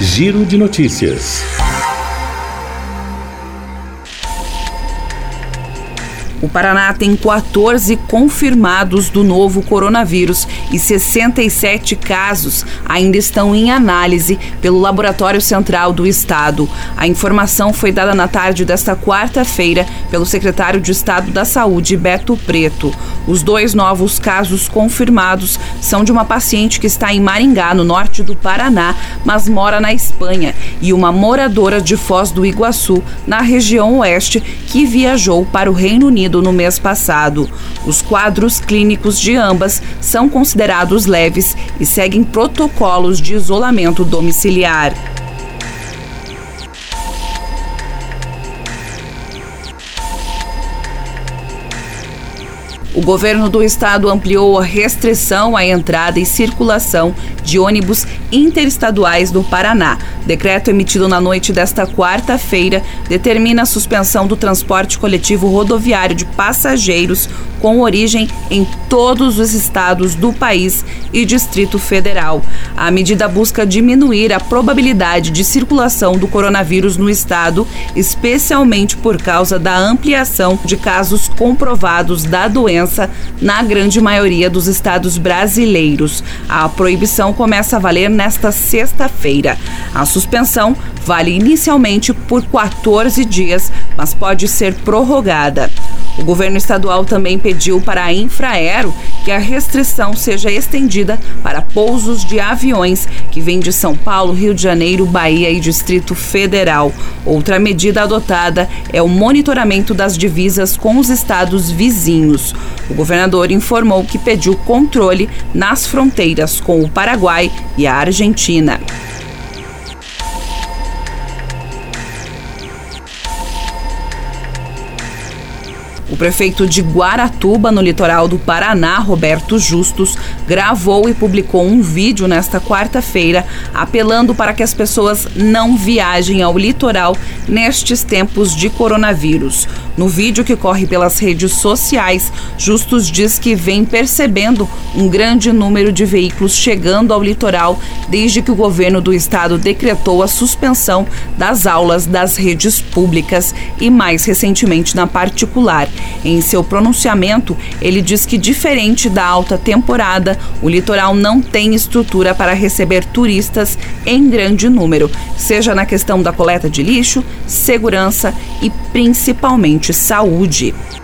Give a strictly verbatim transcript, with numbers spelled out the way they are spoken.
Giro de Notícias. O Paraná tem quatorze confirmados do novo coronavírus e sessenta e sete casos ainda estão em análise pelo Laboratório Central do Estado. A informação foi dada na tarde desta quarta-feira pelo secretário de Estado da Saúde, Beto Preto. Os dois novos casos confirmados são de uma paciente que está em Maringá, no norte do Paraná, mas mora na Espanha, e uma moradora de Foz do Iguaçu, na região oeste, que viajou para o Reino Unido no mês passado. Os quadros clínicos de ambas são considerados leves e seguem protocolos de isolamento domiciliar. O governo do estado ampliou a restrição à entrada e circulação de ônibus interestaduais no Paraná. Decreto emitido na noite desta quarta-feira determina a suspensão do transporte coletivo rodoviário de passageiros com origem em todos os estados do país e Distrito Federal. A medida busca diminuir a probabilidade de circulação do coronavírus no estado, especialmente por causa da ampliação de casos comprovados da doença na grande maioria dos estados brasileiros. A proibição começa a valer nesta sexta-feira. A suspensão vale inicialmente por quatorze dias, mas pode ser prorrogada. O governo estadual também pediu para a Infraero que a restrição seja estendida para pousos de aviões que vêm de São Paulo, Rio de Janeiro, Bahia e Distrito Federal. Outra medida adotada é o monitoramento das divisas com os estados vizinhos. O governador informou que pediu controle nas fronteiras com o Paraguai e a Argentina. O prefeito de Guaratuba, no litoral do Paraná, Roberto Justus, gravou e publicou um vídeo nesta quarta-feira apelando para que as pessoas não viajem ao litoral nestes tempos de coronavírus. No vídeo, que corre pelas redes sociais, Justus diz que vem percebendo um grande número de veículos chegando ao litoral desde que o governo do estado decretou a suspensão das aulas das redes públicas e, mais recentemente, na particular. Em seu pronunciamento, ele diz que, diferente da alta temporada, o litoral não tem estrutura para receber turistas em grande número, seja na questão da coleta de lixo, segurança e principalmente saúde.